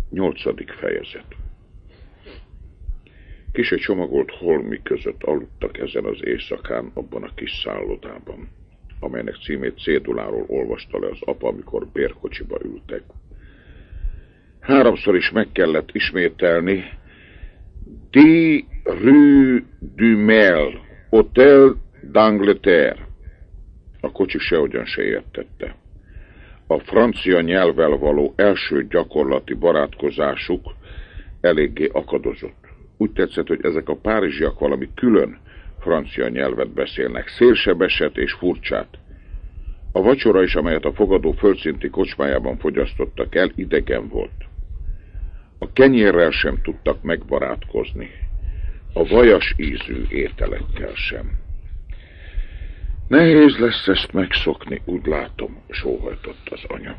8. fejezet. Kise csomagolt holmi között aludtak ezen az éjszakán abban a kis szállodában, amelynek címét céduláról olvasta le az apa, amikor bérkocsiba ültek. Háromszor is meg kellett ismételni: Die Rue du Mel, Hotel d'Angleterre. A kocsi sehogyan se értette. A francia nyelvvel való első gyakorlati barátkozásuk eléggé akadozott. Úgy tetszett, hogy ezek a párizsiak valami külön francia nyelvet beszélnek, szélsebeset és furcsát. A vacsora is, amelyet a fogadó földszinti kocsmájában fogyasztottak el, idegen volt. A kenyérrel sem tudtak megbarátkozni, a vajas ízű ételekkel sem. Nehéz lesz ezt megszokni, úgy látom, sóhajtott az anya.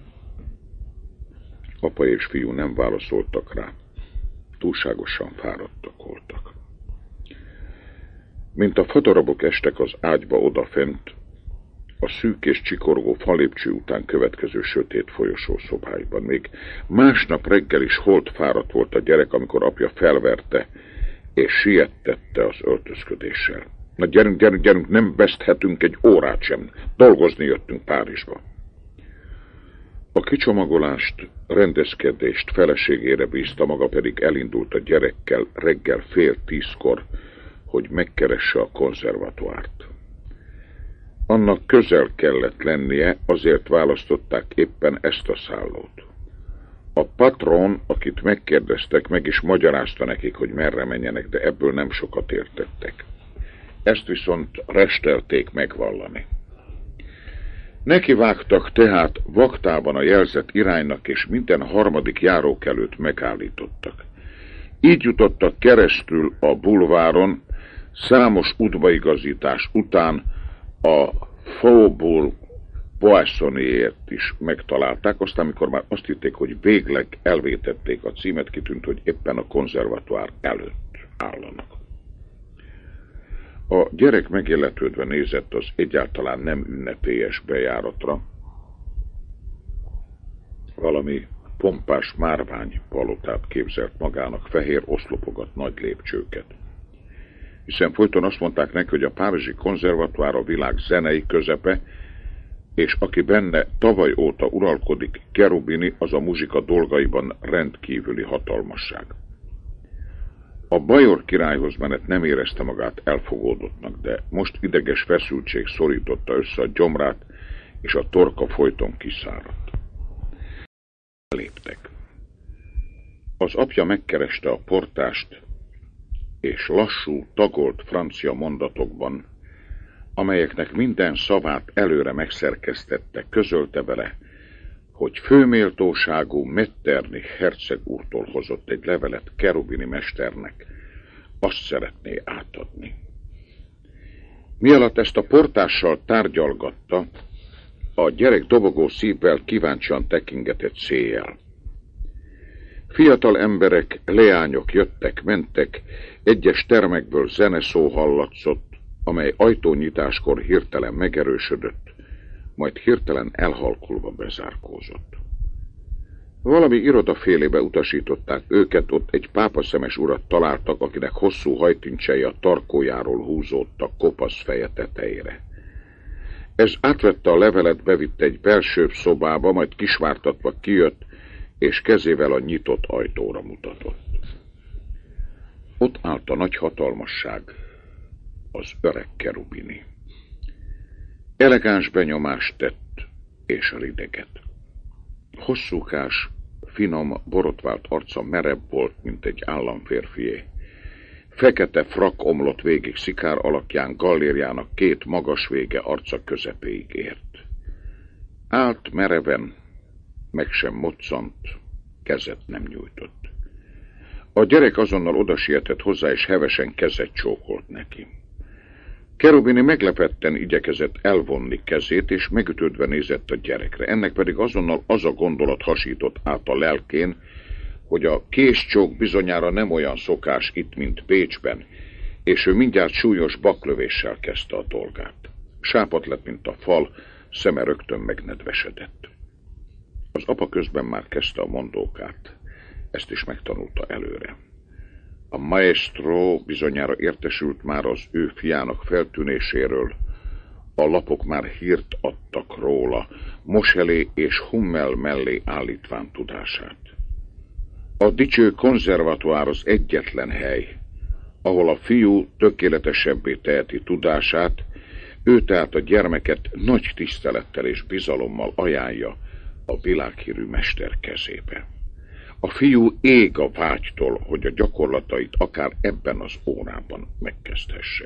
Apa és fiú nem válaszoltak rá. Túlságosan fáradtak voltak. Mint a fadarabok estek az ágyba odafent, a szűk és csikorgó falépcső után következő sötét folyosó szobáiban. Még másnap reggel is holt fáradt volt a gyerek, amikor apja felverte és siettette az öltözködéssel. Na gyerünk, nem veszthetünk egy órát sem. Dolgozni jöttünk Párizsba. A kicsomagolást, rendezkedést feleségére bízta, maga pedig elindult a gyerekkel reggel 9:30, hogy megkeresse a konzervatoárt. Annak közel kellett lennie, azért választották éppen ezt a szállót. A patron, akit megkérdeztek, meg is magyarázta nekik, hogy merre menjenek, de ebből nem sokat értettek. Ezt viszont restelték megvallani. Nekivágtak tehát vaktában a jelzett iránynak, és minden harmadik járókelőt megállítottak. Így jutottak keresztül a bulváron, számos útbaigazítás után a Faubourg Poissonnière-t is megtalálták, aztán amikor már azt hitték, hogy végleg elvétették a címet, kitűnt, hogy éppen a konzervatoár előtt állanak. A gyerek megilletődve nézett az egyáltalán nem ünnepélyes bejáratra. Valami pompás márvány palotát képzelt magának, fehér oszlopokat, nagy lépcsőket. Hiszen folyton azt mondták neki, hogy a párizsi konzervatoár a világ zenei közepe, és aki benne tavaly óta uralkodik, Cherubini, az a muzsika dolgaiban rendkívüli hatalmasság. A bajor királyhoz menet nem érezte magát elfogódottnak, de most ideges feszültség szorította össze a gyomrát, és a torka folyton kiszáradt. Léptek. Az apja megkereste a portást, és lassú, tagolt francia mondatokban, amelyeknek minden szavát előre megszerkesztette, közölte vele, hogy főméltóságú Metternich herceg úrtól hozott egy levelet Cherubini mesternek, azt szeretné átadni. Mialatt ezt a portással tárgyalgatta, a gyerek dobogó szívvel kíváncsian tekingetett széjjel. Fiatal emberek, leányok jöttek, mentek, egyes termekből zeneszó hallatszott, amely ajtónyitáskor hirtelen megerősödött, majd hirtelen elhalkulva bezárkózott. Valami irodafélébe utasították őket, ott egy pápaszemes urat találtak, akinek hosszú hajtincsei a tarkójáról húzódtak kopasz feje tetejére. Ez átvette a levelet, bevitte egy belsőbb szobába, majd kisvártatva kijött, és kezével a nyitott ajtóra mutatott. Ott állt a nagy hatalmasság, az öreg Cherubini. Elegáns benyomást tett, és rideget. Hosszúkás, finom, borotvált arca merev volt, mint egy államférfié. Fekete frak omlott végig szikár alakján, gallérjának két magas vége arca közepéig ért. Állt mereven, meg sem moccant, kezet nem nyújtott. A gyerek azonnal odasietett hozzá, és hevesen kezet csókolt neki. Cherubini meglepetten igyekezett elvonni kezét, és megütődve nézett a gyerekre. Ennek pedig azonnal az a gondolat hasított át a lelkén, hogy a késcsók bizonyára nem olyan szokás itt, mint Bécsben, és ő mindjárt súlyos baklövéssel kezdte a dolgát. Sápadt lett, mint a fal, szeme rögtön megnedvesedett. Az apa közben már kezdte a mondókát. ezt is megtanulta előre. A maestro bizonyára értesült már az ő fiának feltűnéséről, a lapok már hírt adtak róla, Moselé és Hummel mellé állítván tudását. A dicső konzervatoár az egyetlen hely, ahol a fiú tökéletesebbé teheti tudását, ő tehát a gyermeket nagy tisztelettel és bizalommal ajánlja a világhírű mester kezébe. A fiú ég a vágytól, hogy a gyakorlatait akár ebben az órában megkezdhesse.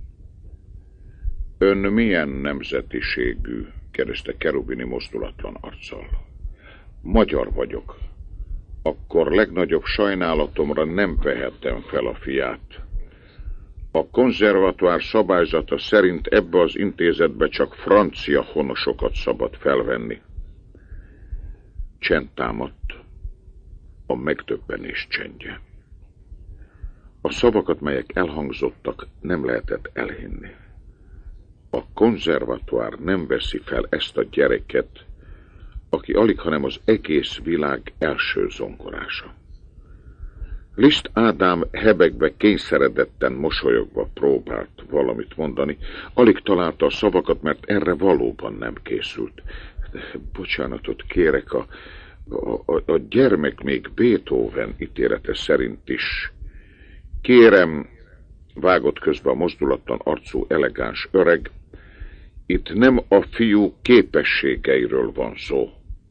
Ön milyen nemzetiségű? Kérdezte Cherubini mozdulatlan arccal. Magyar vagyok. Akkor legnagyobb sajnálatomra nem vehettem fel a fiát. A konzervatoár szabályzata szerint ebbe az intézetbe csak francia honosokat szabad felvenni. Csend támadt, a megdöbbenés csendje. A szavakat, melyek elhangzottak, nem lehetett elhinni. A konzervatoár nem veszi fel ezt a gyereket, aki alighanem az egész világ első zongorása. Liszt Ádám hebegve kényszeredetten mosolyogva próbált valamit mondani, alig találta a szavakat, mert erre valóban nem készült. Bocsánatot kérek, a gyermek még Beethoven ítélete szerint is. Kérem, vágott közbe a mozdulatlan arcú elegáns öreg, itt nem a fiú képességeiről van szó.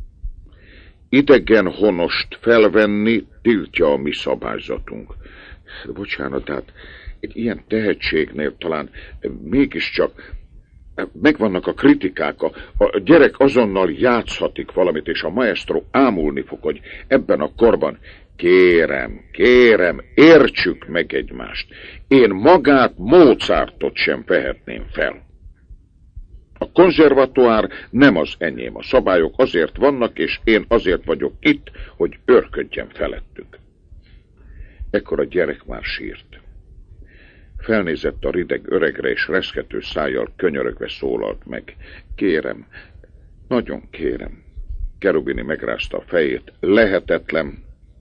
Idegen honost felvenni tiltja a mi szabályzatunk. Bocsánat, tehát egy ilyen tehetségnél talán mégiscsak megvannak a kritikák, a gyerek azonnal játszhatik valamit, és a maestro ámulni fog, hogy ebben a korban kérem, értsük meg egymást. Én magát, Mozartot sem vehetném fel. A konzervatoár nem az enyém. A szabályok azért vannak, és én azért vagyok itt, hogy őrködjem felettük. Ekkor a gyerek már sírt. Felnézett a rideg öregre, és reszkető szájjal könyörögve szólalt meg. Kérem, nagyon kérem. Cherubini megrázta a fejét. Lehetetlen.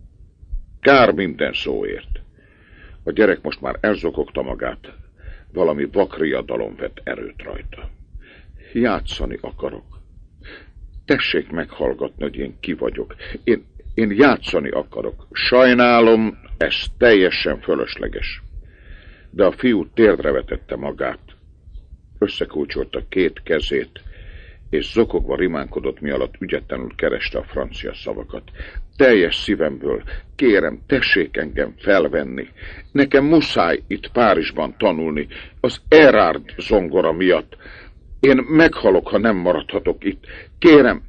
Kár minden szóért. A gyerek most már elzokogta magát. Valami vakriadalom vett erőt rajta. Játszani akarok. Tessék meghallgatni, hogy én ki vagyok. Én játszani akarok. Sajnálom, ez teljesen fölösleges. De a fiú térdre vetette magát. Összekulcsolta két kezét, és zokogva rimánkodott, mi alatt ügyetlenül kereste a francia szavakat. Teljes szívemből, kérem, tessék engem felvenni. Nekem muszáj itt Párizsban tanulni, az Erard zongora miatt. Én meghalok, ha nem maradhatok itt. Kérem.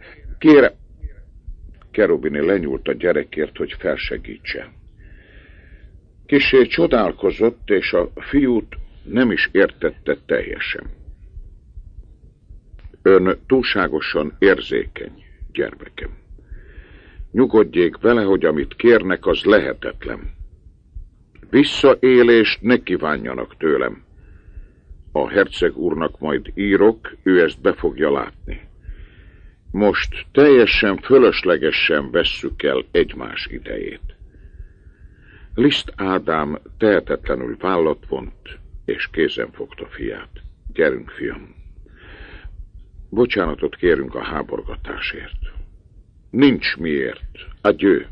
Cherubini lenyúlt a gyerekért, hogy felsegítse. Kissé csodálkozott, és a fiút nem is értette teljesen. Ön túlságosan érzékeny, gyermekem. Nyugodjék vele, hogy amit kérnek, az lehetetlen. Visszaélést ne kívánjanak tőlem. A herceg úrnak majd írok, ő ezt be fogja látni. Most teljesen fölöslegesen vesszük el egymás idejét. Liszt Ádám tehetetlenül vállat vont, és kézen fogta fiát. Gyerünk, fiam. Bocsánatot kérünk a háborgatásért. Nincs miért. Adjő.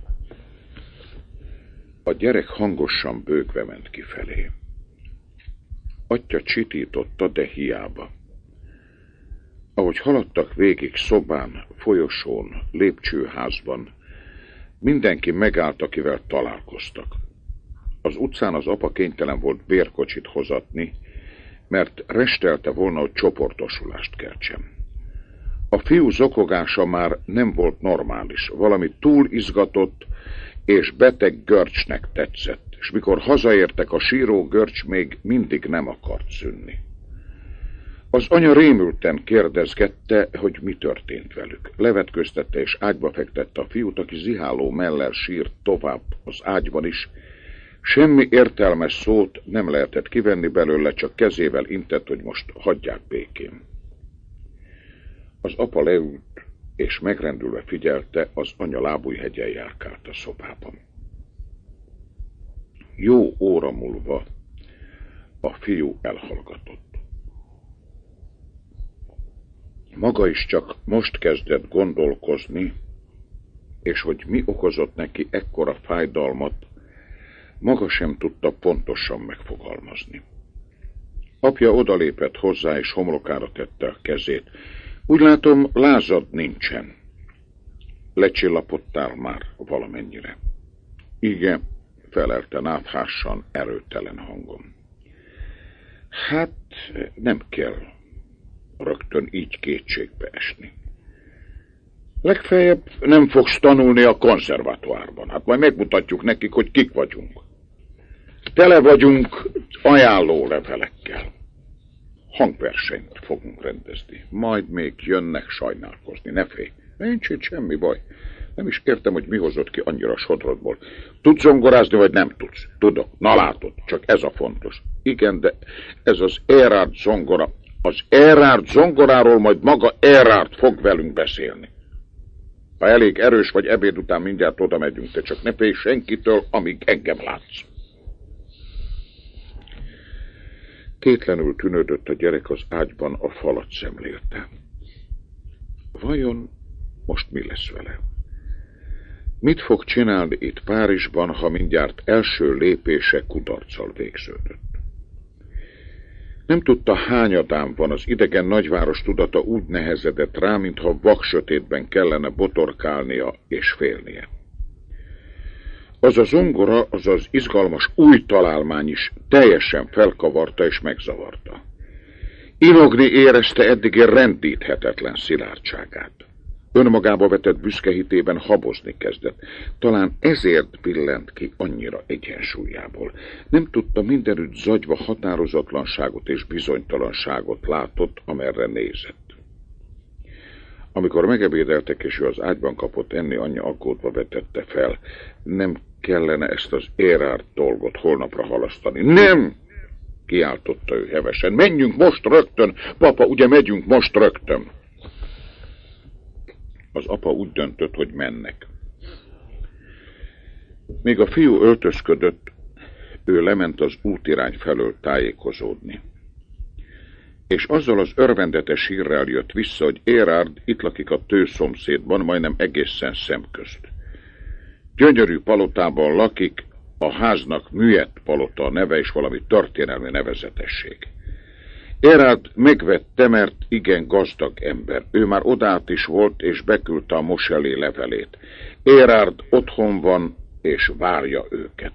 A gyerek hangosan bőgve ment kifelé. Atya csitította, de hiába. Ahogy haladtak végig szobán, folyosón, lépcsőházban, mindenki megállt, akivel találkoztak. Az utcán az apa kénytelen volt bérkocsit hozatni, mert restelte volna, hogy csoportosulást keltsem. A fiú zokogása már nem volt normális, valami túl izgatott és beteg görcsnek tetszett, és mikor hazaértek, a síró görcs még mindig nem akart szűnni. Az anya rémülten kérdezgette, hogy mi történt velük. Levetköztette és ágyba fektette a fiút, aki ziháló mellel sírt tovább az ágyban is. Semmi értelmes szót nem lehetett kivenni belőle, csak kezével intett, hogy most hagyják békén. Az apa leült, és megrendülve figyelte, az anya lábújhegyen járkált a szobában. jó óra múlva a fiú elhallgatott. Maga is csak most kezdett gondolkozni, és hogy mi okozott neki ekkora fájdalmat, maga sem tudta pontosan megfogalmazni. Apja odalépett hozzá, és homlokára tette a kezét. Úgy látom, lázad nincsen. Lecsillapottál már valamennyire. Igen, felelte náthássan, erőtelen hangon. Hát, nem kell rögtön így kétségbe esni. Legfeljebb nem fogsz tanulni a konzervatóárban. Hát majd megmutatjuk nekik, hogy kik vagyunk. Tele vagyunk ajánlólevelekkel. Hangversenyt fogunk rendezni. Majd még jönnek sajnálkozni. Ne félj, nincs itt semmi baj. Nem is értem, hogy mi hozott ki annyira a sodrodból. Tudsz zongorázni, vagy nem tudsz? Tudok. Na látod, csak ez a fontos. Igen, de ez az Erhard zongora. Az Erhard zongoráról majd maga Erhard fog velünk beszélni. Ha elég erős vagy, ebéd után mindjárt oda megyünk, te csak ne félj senkitől, amíg engem látsz. Kétlenül tűnődött a gyerek az ágyban, a falat szemlélte. Vajon most mi lesz vele? Mit fog csinálni itt Párizsban, ha mindjárt első lépése kudarccal végződött? Nem tudta, hányadán van, az idegen nagyváros tudata úgy nehezedett rá, mintha vaksötétben kellene botorkálnia és félnie. Az a zongora, az az izgalmas új találmány is teljesen felkavarta és megzavarta. Inogni érezte eddigi rendíthetetlen szilárdságát. Önmagába vetett büszke hitében habozni kezdett. Talán ezért billent ki annyira egyensúlyából. Nem tudta, mindenütt zagyva határozatlanságot és bizonytalanságot látott, amerre nézett. Amikor megebédeltek, és ő az ágyban kapott enni, anyja aggódva vetette fel. Nem kellene ezt az Erhard dolgot holnapra halasztani. Nem! Kiáltotta ő hevesen. Menjünk most rögtön! Papa, ugye megyünk most rögtön! Az apa úgy döntött, hogy mennek. Míg a fiú öltözködött, ő lement az útirány felől tájékozódni. És azzal az örvendetes hírrel jött vissza, hogy Erhard itt lakik a tőszomszédban, majdnem egészen szemközt. Gyönyörű palotában lakik, a háznak Műett palota a neve, és valami történelmi nevezetesség. Erhard megvette, mert igen gazdag ember. Ő már odát is volt, és beküldte a Moselé levelét. Erhard otthon van, és várja őket.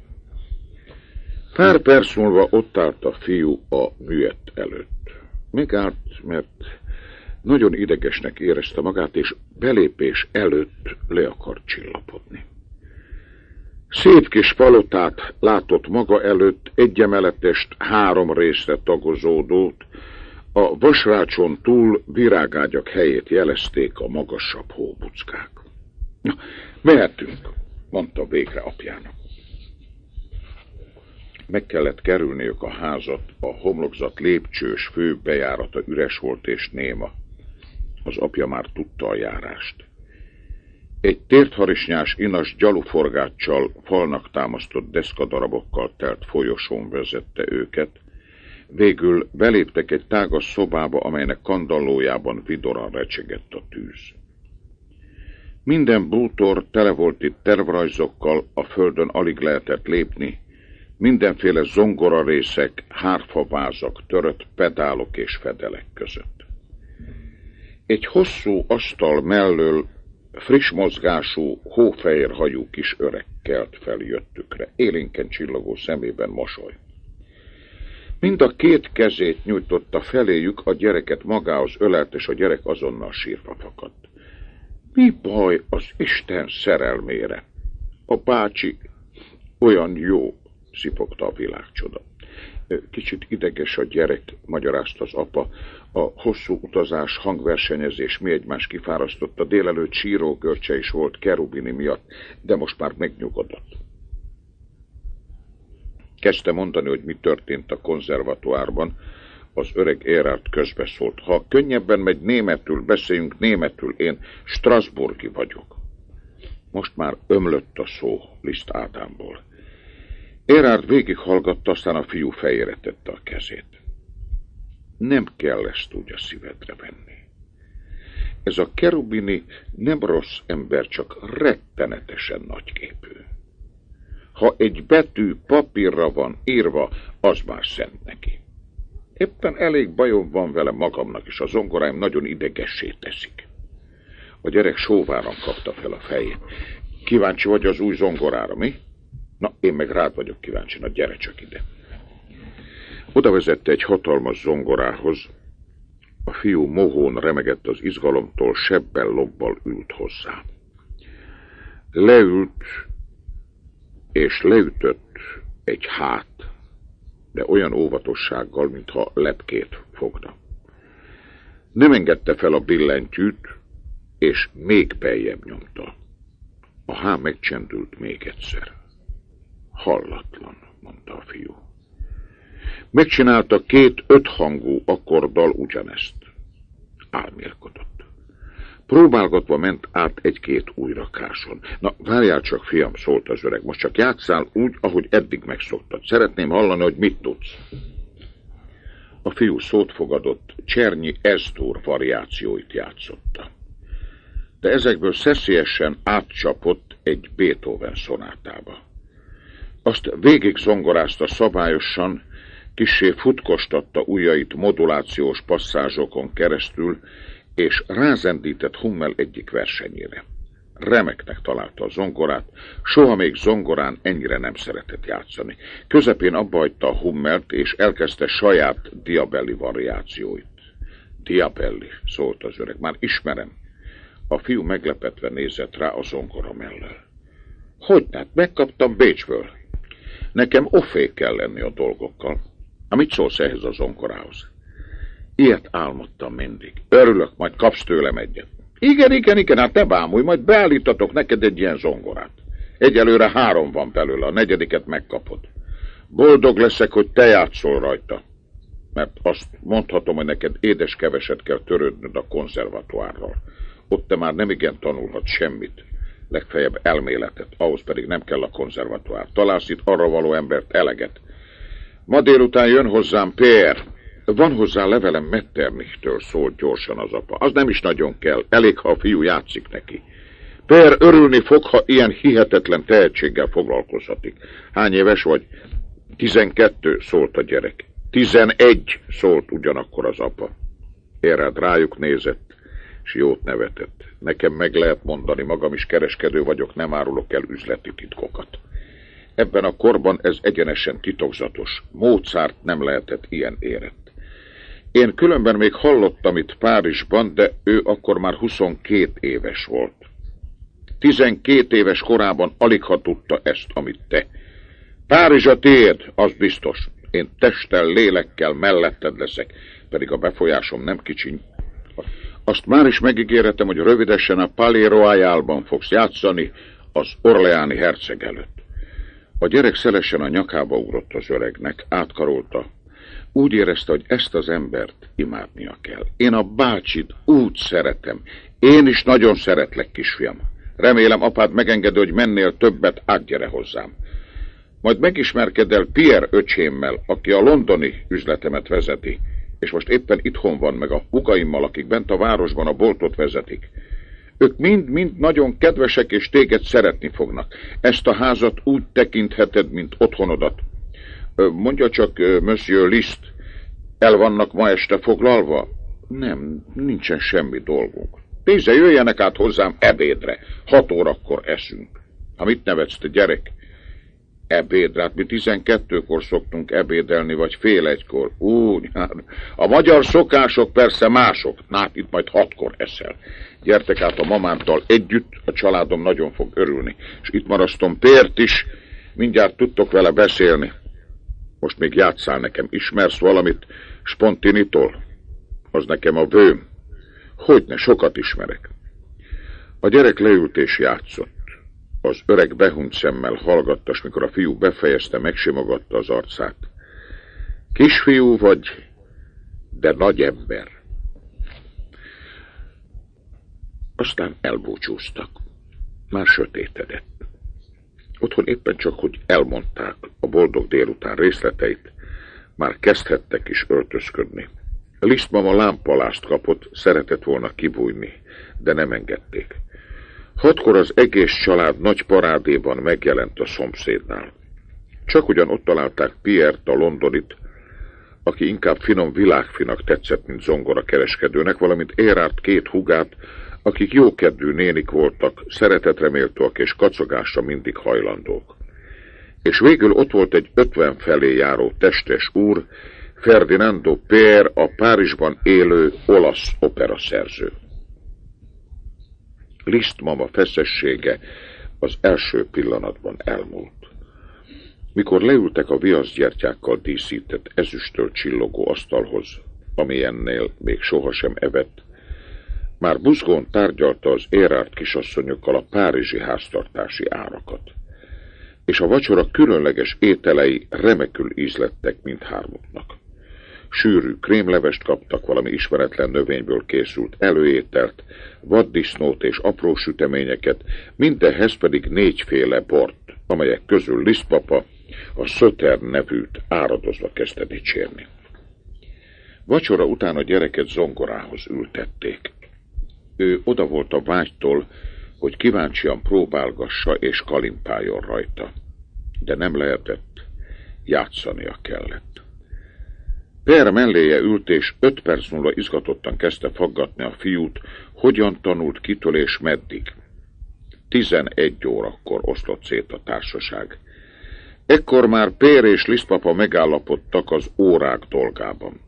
Pár perc múlva ott állt a fiú a Műett előtt. Megállt, mert nagyon idegesnek érezte magát, és belépés előtt le akart csillapodni. Szép kis palotát látott maga előtt, egyemeletest, 3 részre tagozódót, a vasrácson túl virágágyak helyét jelezték a magasabb hóbuckák. Na, mehetünk, mondta végre apjának. Meg kellett kerülniük a házat, a homlokzat lépcsős fő bejárata üres volt és néma. Az apja már tudta a járást. Egy tértharisnyás inas gyaluforgáccsal, falnak támasztott deszkadarabokkal telt folyosón vezette őket. Végül beléptek egy tágas szobába, amelynek kandallójában vidoran recsegett a tűz. Minden bútor tele volt itt tervrajzokkal, a földön alig lehetett lépni, mindenféle zongorarészek, hárfavázak, törött pedálok és fedelek között. Egy hosszú asztal mellől friss mozgású, hófehér hajú kis öreg kelt fel jöttükre, élénken csillogó szemében mosoly. Mind a 2 kezét nyújtotta feléjük, a gyereket magához ölelt, és a gyerek azonnal sírva fakadt. Mi baj az Isten szerelmére? A bácsi olyan jó, szipogta a világcsoda. Kicsit ideges a gyerek, magyarázta az apa. A hosszú utazás, hangversenyezés mi egymás kifárasztotta, délelőtt sírógörcse is volt Cherubini miatt, de most már megnyugodott. Kezdte mondani, hogy mi történt a konzervatóárban. Az öreg Erhard közbeszólt. Ha könnyebben megy németül, beszéljünk németül, én strasburgi vagyok. Most már ömlött a szó Liszt Ádámból. Erard végighallgatta, aztán a fiú fejére tette a kezét. Nem kell ezt úgy a szívedre venni. Ez a Cherubini nem rossz ember, csak rettenetesen nagyképű. Ha egy betű papírra van írva, az már szent neki. Éppen elég bajom van vele magamnak, és a zongoráim nagyon idegessé teszik. A gyerek sóváran kapta fel a fejét. Kíváncsi vagy az új zongorára, mi? Na, én meg rád vagyok kíváncsi, na gyere csak ide. Oda vezette egy hatalmas zongorához. A fiú mohón remegett az izgalomtól, sebbel lobbal ült hozzá. Leült, és leütött egy hát, de olyan óvatossággal, mintha lepkét fogna. Nem engedte fel a billentyűt, és még beljebb nyomta. A há megcsendült még egyszer. Hallatlan, mondta a fiú. Megcsinálta 2 5-hangú akkorddal ugyanezt. Álmélkodott. Próbálgatva ment át 1-2 új rakáson. Na, várjál csak, fiam, szólt az öreg, most csak játsszál úgy, ahogy eddig megszoktad. Szeretném hallani, hogy mit tudsz. A fiú szót fogadott, Csernyi Ez-dur variációit játszotta. De ezekből szeszélyesen átcsapott egy Beethoven szonátába. Azt végig zongorázta szabályosan, kissé futkostatta ujjait modulációs passzázsokon keresztül, és rázendített Hummel egyik versenyére. Remeknek találta a zongorát, soha még zongorán ennyire nem szeretett játszani. Közepén abbahagyta a Hummelt, és elkezdte saját Diabelli variációit. Diabelli, szólt az öreg, már ismerem. A fiú meglepetve nézett rá a zongora mellől. Hogy hát, megkaptam Bécsből. Nekem ofé kell lenni a dolgokkal. Mit szólsz ehhez a zongorához? Ilyet álmodtam mindig. Örülök, majd kapsz tőlem egyet. Igen, hát ne bámulj, majd beállítatok neked egy ilyen zongorát. Egyelőre 3 van belőle, a 4. megkapod. Boldog leszek, hogy te játszol rajta. Mert azt mondhatom, hogy neked édes keveset kell törődnöd a konzervatoárral. Ott te már nemigen tanulhatsz semmit. Legfeljebb elméletet, ahhoz pedig nem kell a konzervatoár. Találsz itt arra való embert eleget. Ma délután jön hozzám Pér. Van hozzá levelem Metternichtől, szólt gyorsan az apa. Az nem is nagyon kell, elég, ha a fiú játszik neki. Pér örülni fog, ha ilyen hihetetlen tehetséggel foglalkozhatik. Hány éves vagy? 12, szólt a gyerek. 11, szólt ugyanakkor az apa. Erard rájuk nézett, és jót nevetett. Nekem meg lehet mondani, magam is kereskedő vagyok, nem árulok el üzleti titkokat. Ebben a korban ez egyenesen titokzatos. Mozart nem lehetett ilyen érett. Én különben még hallottam itt Párizsban, de ő akkor már 22 éves volt. 12 éves korában aligha tudta ezt, amit te. Párizs a tiéd, az biztos. Én testtel, lélekkel melletted leszek, pedig a befolyásom nem kicsiny. Azt már is megígéretem, hogy rövidesen a Palais Royalban fogsz játszani az orleáni herceg előtt. A gyerek szelesen a nyakába ugrott az öregnek, átkarolta. Úgy érezte, hogy ezt az embert imádnia kell. Én a bácsit úgy szeretem. Én is nagyon szeretlek, kisfiam. Remélem, apád megengedi, hogy mennél többet, átgyere hozzám. Majd megismerked el Pierre öcsémmel, aki a londoni üzletemet vezeti, és most éppen itthon van, meg a hugaimmal, akik bent a városban a boltot vezetik. Ők mind nagyon kedvesek, és téged szeretni fognak. Ezt a házat úgy tekintheted, mint otthonodat. Mondja csak, Monsieur Liszt, el vannak ma este foglalva? Nem, nincsen semmi dolgunk. Nézze, jöjjenek át hozzám ebédre. 6 órakor eszünk. Ha mit nevetsz, te gyerek? Ebédre, hát mi 12-kor szoktunk ebédelni, vagy fél 1-kor. Úgy, hát a magyar szokások persze mások. Hát itt majd 6-kor eszel. Gyertek át a mamámtal együtt, a családom nagyon fog örülni. És itt marasztom Pért is, mindjárt tudtok vele beszélni. Most még játsszál nekem. Ismersz valamit Spontinitól? Az nekem a vőm. Hogyne, sokat ismerek. A gyerek leült és játszott. Az öreg behunyt szemmel hallgatta, s mikor a fiú befejezte, megsimogatta az arcát. Kisfiú vagy, de nagy ember. Aztán elbúcsúztak. Már sötétedett. Otthon éppen csak, hogy elmondták a boldog délután részleteit, már kezdhettek is öltözködni. Liszt mama lámpalást kapott, szeretett volna kibújni, de nem engedték. 6-kor az egész család nagy parádéban megjelent a szomszédnál. Csak ugyan ott találták Pierre-t, a londonit, aki inkább finom világfinak tetszett, mint zongorakereskedőnek, valamint Érárd 2 húgát, akik jókedvű nénik voltak, szeretetreméltóak és kacagásra mindig hajlandók. És végül ott volt egy 50 felé járó testes úr, Ferdinando Pér, a Párizsban élő olasz operaszerző. Liszt mama feszessége az első pillanatban elmúlt. Mikor leültek a viaszgyertyákkal díszített, ezüsttől csillogó asztalhoz, ami ennél még sohasem evett, már buzgón tárgyalta az Érárd kisasszonyokkal a párizsi háztartási árakat, és a vacsora különleges ételei remekül ízlettek mindhármuknak. Sűrű krémlevest kaptak, valami ismeretlen növényből készült előételt, vaddisznót és apró süteményeket, mindenhez pedig 4 féle bort, amelyek közül Liszt papa a Sauterne nevűt áradozva kezdte dicsérni. Vacsora után a gyereket zongorához ültették. Ő oda volt a vágytól, hogy kíváncsian próbálgassa és kalimpáljon rajta, de nem lehetett, játszania kellett. Pér melléje ült, és 5 perc múlva izgatottan kezdte faggatni a fiút, hogyan tanult, kitől és meddig. 11 órakor oszlott szét a társaság. Ekkor már Pér és Liszt papa megállapodtak az órák dolgában.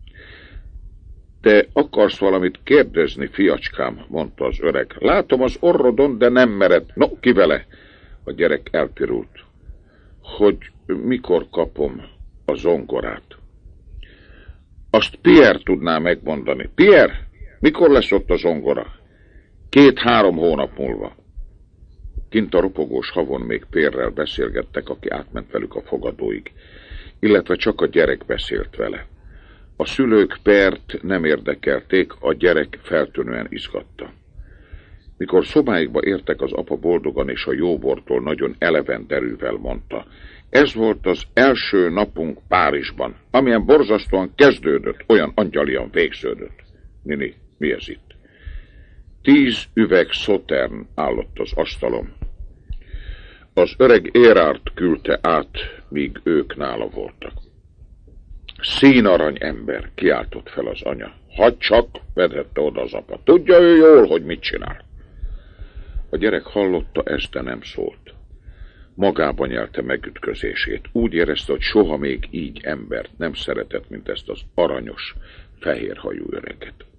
Te akarsz valamit kérdezni, fiacskám, mondta az öreg. Látom az orrodon, de nem mered. No, ki vele? A gyerek elpirult. Hogy mikor kapom a zongorát? Azt Pierre tudná megmondani. Pierre, mikor lesz ott a zongora? 2-3 hónap múlva. Kint a ropogós havon még Pierrel beszélgettek, aki átment velük a fogadóig, illetve csak a gyerek beszélt vele. A szülők Pért nem érdekelték, a gyerek feltűnően izgatta. Mikor szobáikba értek, az apa boldogan és a jóbortól nagyon eleven derűvel mondta. Ez volt az első napunk Párizsban, amilyen borzasztóan kezdődött, olyan angyalian végződött. Nini, mi ez itt? 10 üveg Sauterne állott az asztalon. Az öreg Érárd küldte át, míg ők nála voltak. Színarany ember, kiáltott fel az anya. Hadd csak, vedette oda az apa. Tudja ő jól, hogy mit csinál. A gyerek hallotta ezt, de nem szólt. Magában nyelte megütközését. Úgy érezte, hogy soha még így embert nem szeretett, mint ezt az aranyos, fehérhajú öreget.